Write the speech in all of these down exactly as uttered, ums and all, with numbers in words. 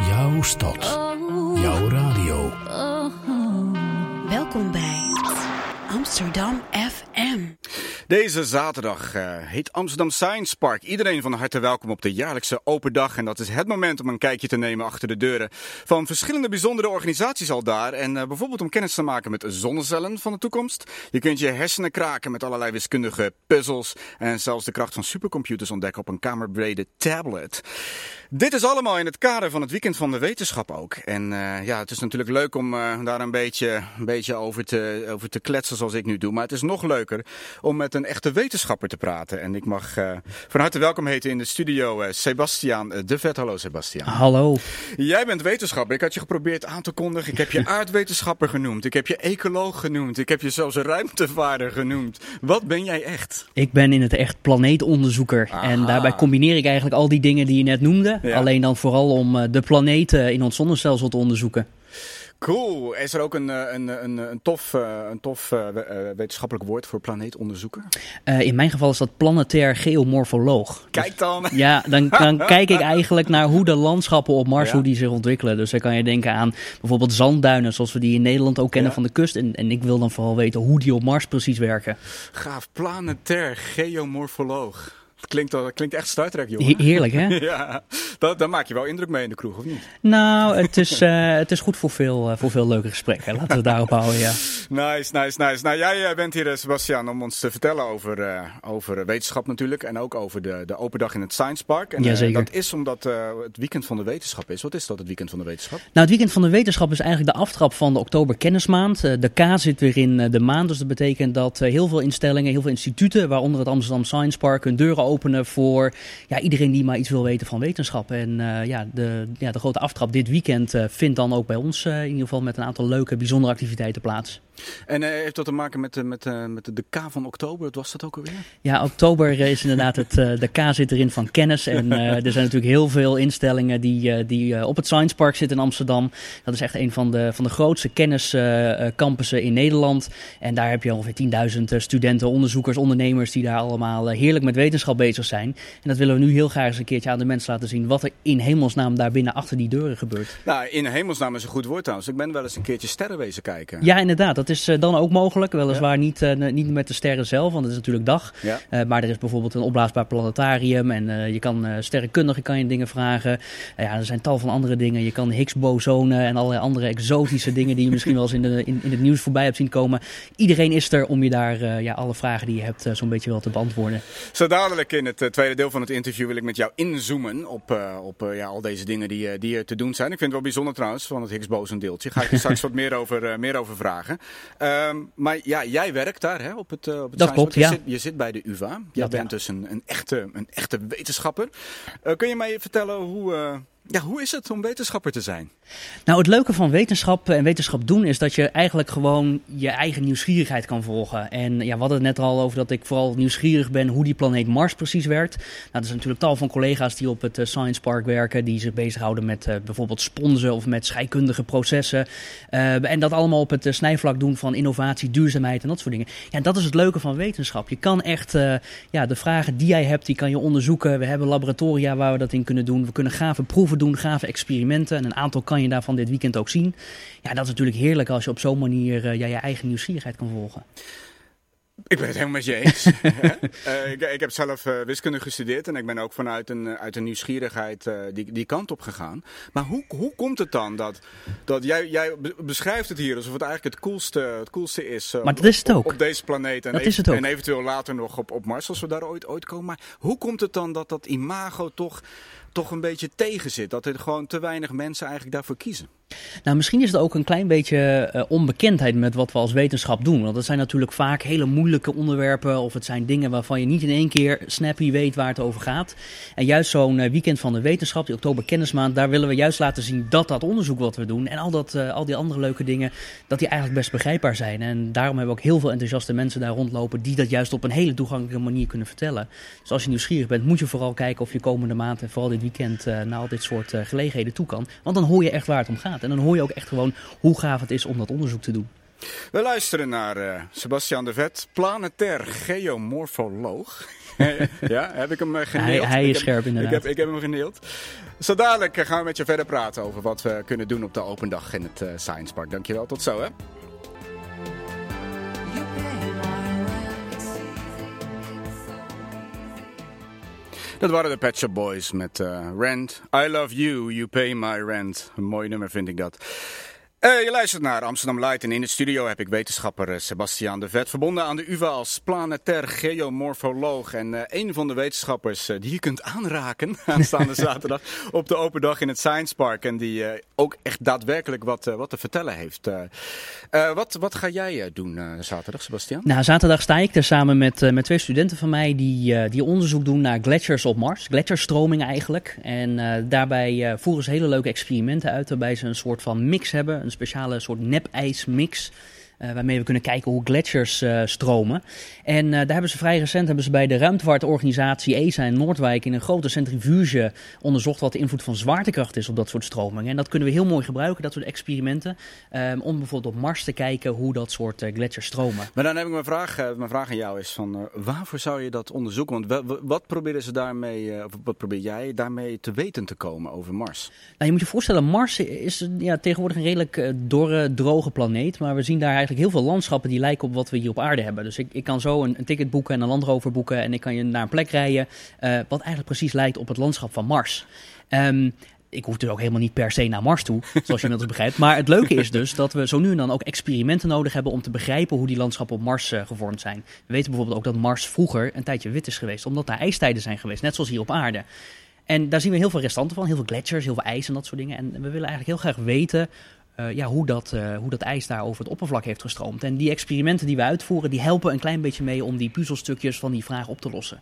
Jouw stad. Jouw radio. Welkom bij Amsterdam F M. Deze zaterdag uh, heet Amsterdam Science Park. Iedereen van harte welkom op de jaarlijkse open dag. En dat is het moment om een kijkje te nemen achter de deuren van verschillende bijzondere organisaties al daar. En uh, bijvoorbeeld om kennis te maken met zonnecellen van de toekomst. Je kunt je hersenen kraken met allerlei wiskundige puzzels. En zelfs de kracht van supercomputers ontdekken op een kamerbrede tablet. Dit is allemaal in het kader van het Weekend van de Wetenschap ook. En uh, ja, het is natuurlijk leuk om uh, daar een beetje, een beetje over, te, over te kletsen zoals ik nu doe. Maar het is nog leuker om met een echte wetenschapper te praten. En ik mag uh, van harte welkom heten in de studio uh, Sebastiaan de Vet. Hallo Sebastiaan. Hallo. Jij bent wetenschapper. Ik had je geprobeerd aan te kondigen. Ik heb je aardwetenschapper genoemd. Ik heb je ecoloog genoemd. Ik heb je zelfs een ruimtevaarder genoemd. Wat ben jij echt? Ik ben in het echt planeetonderzoeker. Aha. En daarbij combineer ik eigenlijk al die dingen die je net noemde. Ja. Alleen dan vooral om de planeten in ons zonnestelsel te onderzoeken. Cool. Is er ook een, een, een, een tof, een tof uh, wetenschappelijk woord voor planeetonderzoeker? Uh, in mijn geval is dat planetair geomorfoloog. Kijk dan! Dus, ja, dan, dan kijk ik eigenlijk naar hoe de landschappen op Mars, ja. hoe die zich ontwikkelen. Dus dan kan je denken aan bijvoorbeeld zandduinen, zoals we die in Nederland ook kennen, ja. van de kust. En, en ik wil dan vooral weten hoe die op Mars precies werken. Gaaf. Planetair geomorfoloog. Klinkt, dat klinkt echt Star Trek, jongen. He- heerlijk, hè? Ja, dat, daar maak je wel indruk mee in de kroeg, of niet? Nou, het is, uh, het is goed voor veel, uh, voor veel leuke gesprekken. Laten we het daarop houden, ja. Nice, nice, nice. Nou, jij bent hier, Sebastiaan, om ons te vertellen over, uh, over wetenschap natuurlijk. En ook over de, de open dag in het Science Park. En, Jazeker. Uh, dat is omdat uh, het Weekend van de Wetenschap is. Wat is dat, het Weekend van de Wetenschap? Nou, het Weekend van de Wetenschap is eigenlijk de aftrap van de oktober kennismaand. Uh, de K zit weer in uh, de maand. Dus dat betekent dat uh, heel veel instellingen, heel veel instituten, waaronder het Amsterdam Science Park, hun deuren openen voor ja, iedereen die maar iets wil weten van wetenschap. En uh, ja, de, ja, de grote aftrap dit weekend uh, vindt dan ook bij ons uh, in ieder geval met een aantal leuke, bijzondere activiteiten plaats. En uh, heeft dat te maken met, uh, met, uh, met de K van oktober? Wat was dat ook alweer? Ja, oktober is inderdaad het, uh, de K zit erin van kennis. En uh, er zijn natuurlijk heel veel instellingen die, uh, die uh, op het Science Park zitten in Amsterdam. Dat is echt een van de, van de grootste kenniscampussen uh, in Nederland. En daar heb je ongeveer tienduizend uh, studenten, onderzoekers, ondernemers die daar allemaal uh, heerlijk met wetenschap bezig zijn. En dat willen we nu heel graag eens een keertje aan de mensen laten zien wat er in hemelsnaam daar binnen achter die deuren gebeurt. Nou, in hemelsnaam is een goed woord trouwens. Ik ben wel eens een keertje sterrenwezen kijken. Ja, inderdaad. Dat is uh, dan ook mogelijk. Weliswaar ja. niet, uh, niet met de sterren zelf, want het is natuurlijk dag. Ja. Uh, maar er is bijvoorbeeld een opblaasbaar planetarium en uh, je kan uh, sterrenkundigen kan je dingen vragen. Uh, ja, er zijn tal van andere dingen. Je kan Higgs-bosonen en allerlei andere exotische dingen die je misschien wel eens in, de, in, in het nieuws voorbij hebt zien komen. Iedereen is er om je daar uh, ja, alle vragen die je hebt uh, zo'n beetje wel te beantwoorden. Zo dadelijk in het uh, tweede deel van het interview wil ik met jou inzoomen op, uh, op uh, ja, al deze dingen die, uh, die er te doen zijn. Ik vind het wel bijzonder trouwens van het Higgs-boson-deeltje. Ga ik er straks wat meer over, uh, meer over vragen. Um, maar ja, jij werkt daar hè, op het, uh, op het Dat klopt, je, ja. zit, je zit bij de U vA. Jij dat, bent ja. dus een, een, echte, een echte wetenschapper. Uh, kun je mij vertellen hoe... Uh, Ja, hoe is het om wetenschapper te zijn? Nou, het leuke van wetenschap en wetenschap doen is dat je eigenlijk gewoon je eigen nieuwsgierigheid kan volgen. En ja, we hadden het net al over dat ik vooral nieuwsgierig ben hoe die planeet Mars precies werkt. Nou, er zijn natuurlijk tal van collega's die op het uh, Science Park werken, die zich bezighouden met uh, bijvoorbeeld sponsen of met scheikundige processen. Uh, en dat allemaal op het uh, snijvlak doen van innovatie, duurzaamheid en dat soort dingen. Ja, dat is het leuke van wetenschap. Je kan echt, uh, ja, de vragen die jij hebt, die kan je onderzoeken. We hebben laboratoria waar we dat in kunnen doen. We kunnen gave proeven doen, gave experimenten. En een aantal kan je daarvan dit weekend ook zien. Ja, dat is natuurlijk heerlijk als je op zo'n manier uh, ja, je eigen nieuwsgierigheid kan volgen. Ik ben het helemaal met je eens. uh, ik, ik heb zelf uh, wiskunde gestudeerd en ik ben ook vanuit een, uit een nieuwsgierigheid uh, die, die kant op gegaan. Maar hoe, hoe komt het dan dat, dat jij, jij beschrijft het hier alsof het eigenlijk het coolste, het coolste is, uh, maar dat is het ook. Op, op deze planeet en, dat even, is het ook. en eventueel later nog op, op Mars als we daar ooit, ooit komen. Maar hoe komt het dan dat dat imago toch, toch een beetje tegen zit? Dat er gewoon te weinig mensen eigenlijk daarvoor kiezen? Nou, misschien is het ook een klein beetje uh, onbekendheid met wat we als wetenschap doen. Want dat zijn natuurlijk vaak hele moeilijke onderwerpen of het zijn dingen waarvan je niet in één keer snappy weet waar het over gaat. En juist zo'n uh, weekend van de wetenschap, die oktober kennismaand, daar willen we juist laten zien dat dat onderzoek wat we doen en al, dat, uh, al die andere leuke dingen, dat die eigenlijk best begrijpbaar zijn. En daarom hebben we ook heel veel enthousiaste mensen daar rondlopen die dat juist op een hele toegankelijke manier kunnen vertellen. Dus als je nieuwsgierig bent, moet je vooral kijken of je komende maand en vooral dit weekend uh, naar al dit soort uh, gelegenheden toe kan. Want dan hoor je echt waar het om gaat. En dan hoor je ook echt gewoon hoe gaaf het is om dat onderzoek te doen. We luisteren naar uh, Sebastiaan de Vet, planetair geomorfoloog. Ja, heb ik hem uh, geneeld? Hij, hij is ik heb, scherp inderdaad. Ik heb, ik heb hem geneeld. Zo dadelijk gaan we met je verder praten over wat we kunnen doen op de open dag in het uh, Science Park. Dankjewel, tot zo hè. Dat waren de Pet Shop Boys met uh, Rent. I love you, you pay my rent. Een mooi nummer vind ik dat. Uh, je luistert naar Amsterdam Light en in de studio heb ik wetenschapper uh, Sebastiaan de Vet, verbonden aan de U vA als planetair geomorfoloog. En uh, een van de wetenschappers uh, die je kunt aanraken aanstaande zaterdag op de open dag in het Science Park. En die uh, ook echt daadwerkelijk wat, uh, wat te vertellen heeft. Uh, uh, wat, wat ga jij uh, doen uh, zaterdag, Sebastiaan? Nou, zaterdag sta ik er samen met, uh, met twee studenten van mij die, uh, die onderzoek doen naar gletsjers op Mars. Gletsjerstromingen eigenlijk. En uh, daarbij uh, voeren ze hele leuke experimenten uit waarbij ze een soort van mix hebben. Een speciale soort nepijsmix. Uh, waarmee we kunnen kijken hoe gletsjers uh, stromen. En uh, daar hebben ze vrij recent hebben ze bij de ruimtevaartorganisatie E S A in Noordwijk in een grote centrifuge onderzocht wat de invloed van zwaartekracht is op dat soort stromingen. En dat kunnen we heel mooi gebruiken, dat soort experimenten, um, om bijvoorbeeld op Mars te kijken hoe dat soort uh, gletsjers stromen. Maar dan heb ik mijn vraag, uh, mijn vraag aan jou is van uh, waarvoor zou je dat onderzoeken? Want w- w- wat proberen ze daarmee, uh, of wat probeer jij daarmee te weten te komen over Mars? Nou, je moet je voorstellen, Mars is ja, tegenwoordig een redelijk uh, dorre, droge planeet, maar we zien daar eigenlijk heel veel landschappen die lijken op wat we hier op aarde hebben. Dus ik, ik kan zo een, een ticket boeken en een Land Rover boeken en ik kan je naar een plek rijden uh, wat eigenlijk precies lijkt op het landschap van Mars. Um, Ik hoef dus ook helemaal niet per se naar Mars toe, zoals je inmiddels begrijpt. Maar het leuke is dus dat we zo nu en dan ook experimenten nodig hebben om te begrijpen hoe die landschappen op Mars uh, gevormd zijn. We weten bijvoorbeeld ook dat Mars vroeger een tijdje wit is geweest, omdat daar ijstijden zijn geweest, net zoals hier op aarde. En daar zien we heel veel restanten van, heel veel gletsjers, heel veel ijs en dat soort dingen. En we willen eigenlijk heel graag weten Uh, ja, hoe, dat, uh, hoe dat ijs daar over het oppervlak heeft gestroomd. En die experimenten die we uitvoeren, die helpen een klein beetje mee om die puzzelstukjes van die vraag op te lossen.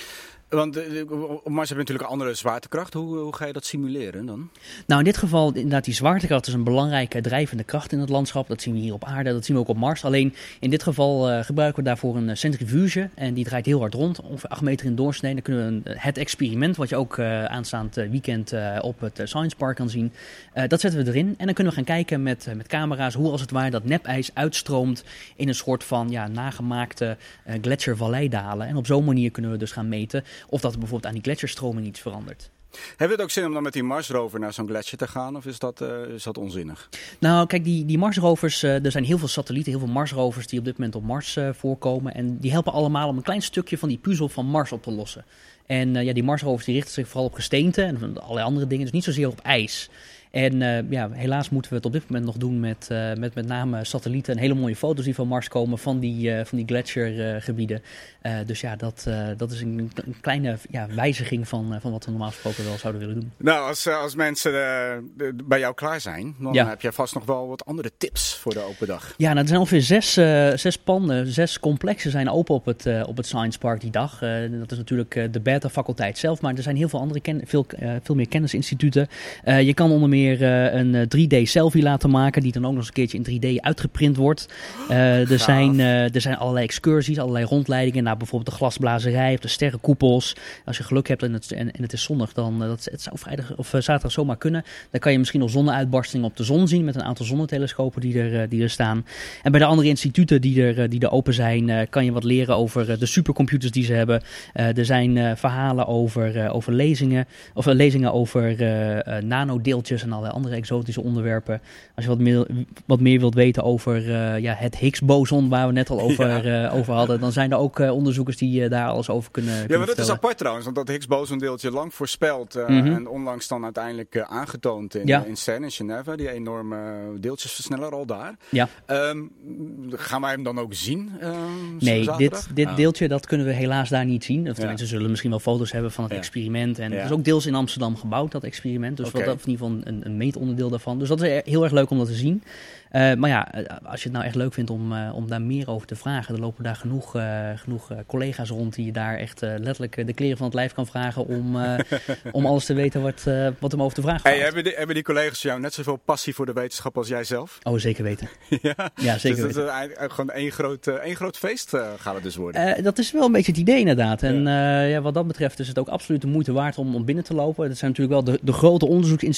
Want op Mars heb je natuurlijk een andere zwaartekracht. Hoe, hoe ga je dat simuleren dan? Nou, in dit geval, inderdaad, die zwaartekracht is een belangrijke drijvende kracht in het landschap. Dat zien we hier op aarde, dat zien we ook op Mars. Alleen in dit geval uh, gebruiken we daarvoor een centrifuge. En die draait heel hard rond, ongeveer acht meter in doorsnee. Dan kunnen we een, het experiment, wat je ook uh, aanstaand weekend uh, op het uh, Science Park kan zien. Uh, dat zetten we erin. En dan kunnen we gaan kijken met, uh, met camera's hoe als het ware dat nepijs uitstroomt in een soort van ja, nagemaakte uh, gletsjervalleidalen. En op zo'n manier kunnen we dus gaan meten of dat er bijvoorbeeld aan die gletsjerstroming iets verandert. Hebben we het ook zin om dan met die Mars-rover naar zo'n gletsjer te gaan? Of is dat, uh, is dat onzinnig? Nou, kijk, die, die Mars-rovers, uh, er zijn heel veel satellieten, heel veel Mars-rovers die op dit moment op Mars uh, voorkomen. En die helpen allemaal om een klein stukje van die puzzel van Mars op te lossen. En uh, ja, die Mars-rovers die richten zich vooral op gesteente en allerlei andere dingen, dus niet zozeer op ijs. En uh, ja, helaas moeten we het op dit moment nog doen met uh, met, met name satellieten en hele mooie foto's die van Mars komen van die, uh, van die gletsjergebieden. Uh, dus ja, dat, uh, dat is een, een kleine ja, wijziging van, uh, van wat we normaal gesproken wel zouden willen doen. Nou, als, als mensen uh, bij jou klaar zijn, dan ja. heb jij vast nog wel wat andere tips voor de open dag. Ja, nou, er zijn ongeveer zes, uh, zes panden, zes complexen zijn open op het, uh, op het Science Park die dag. Uh, dat is natuurlijk uh, de beta-faculteit zelf, maar er zijn heel veel andere, ken- veel, uh, veel meer kennisinstituten. Uh, je kan onder meer Uh, een drie D selfie laten maken die dan ook nog eens een keertje in drie D uitgeprint wordt. Uh, er, zijn, uh, er zijn allerlei excursies, allerlei rondleidingen naar bijvoorbeeld de glasblazerij of de sterrenkoepels. Als je geluk hebt en het, en, en het is zonnig, dan uh, dat, het zou vrijdag of uh, zaterdag zomaar kunnen. Dan kan je misschien nog zonneuitbarstingen op de zon zien met een aantal zonnetelescopen die er, uh, die er staan. En bij de andere instituten die er, uh, die er open zijn, uh, kan je wat leren over uh, de supercomputers die ze hebben. Uh, er zijn uh, verhalen over, uh, over lezingen, of uh, lezingen over uh, uh, nanodeeltjes en allerlei andere exotische onderwerpen. Als je wat meer, wat meer wilt weten over uh, ja, het Higgs-boson waar we net al over, ja. uh, over hadden, dan zijn er ook uh, onderzoekers die uh, daar alles over kunnen, kunnen Ja, maar dat vertellen. is apart trouwens, want dat Higgs-bosondeeltje lang voorspeld uh, mm-hmm. en onlangs dan uiteindelijk uh, aangetoond in, ja. in CERN in Genève, die enorme deeltjesversneller al daar. Ja. Um, gaan wij hem dan ook zien? Uh, nee, zaterdag? dit, dit ah. deeltje dat kunnen we helaas daar niet zien. Of tenminste, ja. we zullen misschien wel foto's hebben van het ja. experiment. En ja. het is ook deels in Amsterdam gebouwd, dat experiment. Dus Okay. wat, of in ieder geval een, een meetonderdeel daarvan. Dus dat is heel erg leuk om dat te zien. Uh, maar ja, als je het nou echt leuk vindt om, uh, om daar meer over te vragen, dan lopen daar genoeg, uh, genoeg uh, collega's rond die je daar echt uh, letterlijk de kleren van het lijf kan vragen om, uh, om alles te weten wat, uh, wat hem over te vragen valt. Hey, hebben, die, hebben die collega's jou net zoveel passie voor de wetenschap als jij zelf? Oh, zeker weten. ja? ja, zeker dus dat weten. is uh, gewoon één groot, uh, één groot feest uh, gaat het dus worden. Uh, dat is wel een beetje het idee inderdaad. En ja. uh, ja, wat dat betreft is het ook absoluut de moeite waard om, om binnen te lopen. Dat zijn natuurlijk wel de, de grote onderzoeksinstituten van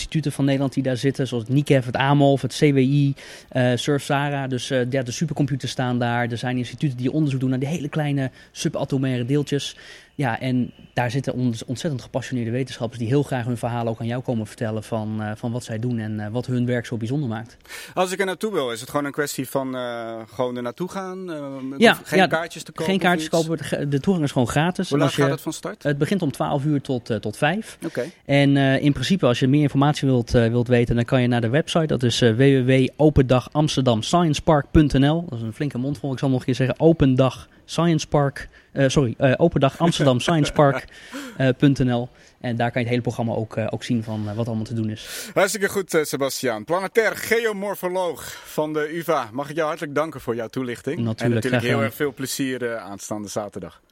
Nederland die daar zitten. Zoals het N I C E F, het AMOLF, het C W I, uh, Surfsara. Dus uh, ja, de supercomputers staan daar. Er zijn instituten die onderzoek doen naar die hele kleine subatomaire deeltjes. Ja, en daar zitten ontzettend gepassioneerde wetenschappers die heel graag hun verhaal ook aan jou komen vertellen van, uh, van wat zij doen en uh, wat hun werk zo bijzonder maakt. Als ik er naartoe wil, is het gewoon een kwestie van uh, gewoon er naartoe gaan? Uh, ja, geen ja, kaartjes te kopen? Geen kaartjes kopen, de toegang is gewoon gratis. Hoe laat je, gaat het van start? Het begint om twaalf uur tot, uh, tot vijf. Oké. Okay. En uh, in principe, als je meer informatie wilt, uh, wilt weten, dan kan je naar de website. Dat is uh, w w w punt open dag amsterdam science park punt n l. Dat is een flinke mondvol. Ik zal nog een keer zeggen, Open Dag Science Park. Uh, sorry, uh, Open Dag Amsterdam Science Park uh, .nl. En daar kan je het hele programma ook, uh, ook zien van uh, wat allemaal te doen is. Hartstikke goed, uh, Sebastiaan. Planetair geomorfoloog van de U vA. Mag ik jou hartelijk danken voor jouw toelichting. Natuurlijk, en natuurlijk heel erg veel plezier uh, aanstaande zaterdag.